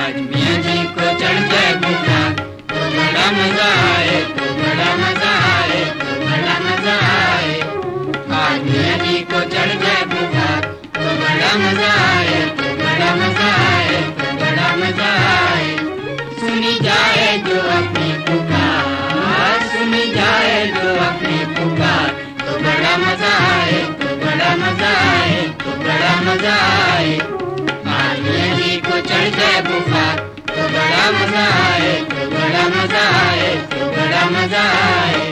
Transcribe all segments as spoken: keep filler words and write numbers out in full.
आज मियाँ जी को चढ़ जाए बुखार तो बड़ा मजा आए, तो बड़ा मजा आए, तो बड़ा मजा आए। आज मियाँ जी को चढ़ जाए बुखार तो बड़ा मजा आए, तो बड़ा मजा आए, तो बड़ा मजा आए। सुनी जाए जो अपनी पुकार, सुनी जाए जो अपनी पुकार तो बड़ा मजा आए, तो बड़ा मजा आए, तो बड़ा मजा आए। आज मियाँ जी को चढ़ जाए बुखार तो बड़ा मजा आए, तो बड़ा मजा आए, तो बड़ा मजा आए।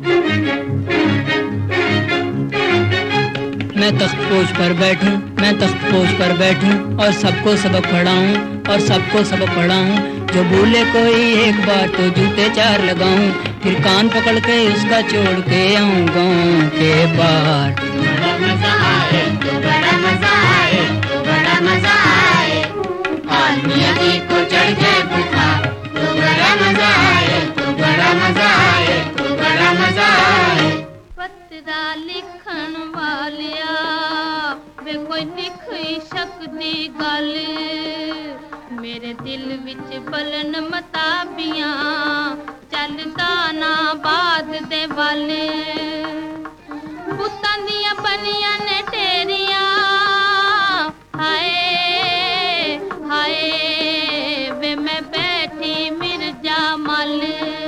मैं तख्तपोश पर बैठूं, मैं तख्तपोश पर बैठूं और सबको सबक पढ़ाऊं, और सबको सबक पढ़ाऊं। जो बोले कोई एक बार तो जूते चार लगाऊं, फिर कान पकड़ के उसका छोड़ के आऊं गाँव के पार। बड़ा मजा आए, तो बड़ा मजा आए, तो बड़ा मजा आए। आज मियाँ जी को चढ़ जाए बुखार तो बड़ा मजा आए, तो बड़ा मजा आए, तो बड़ा मजा आए। पत्रा लिखण वालिया वे कोई लिखी शकदी गल, मेरे दिल विच बलन मताबियां चलदा ना बाद दे वल। पुत्तां दियां बनियां ने टेरियां हाय हाय वे मैं बैठी मिर्जा मल,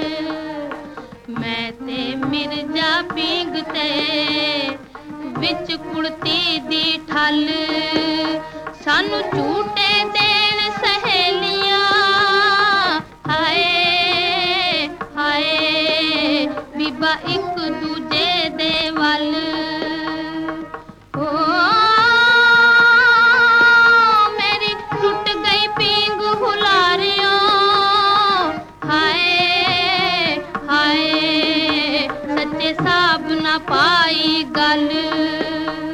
मैं ते मिर्जा पींगते विच कुड़ती दी ठल। सानू झूठे देन सहेलियां हाय हाय बीबा एक दूजे दे वल। ओ मेरी टूट गई पींग हुलारियों हाय हाय सच्चे साब ना पाई गल।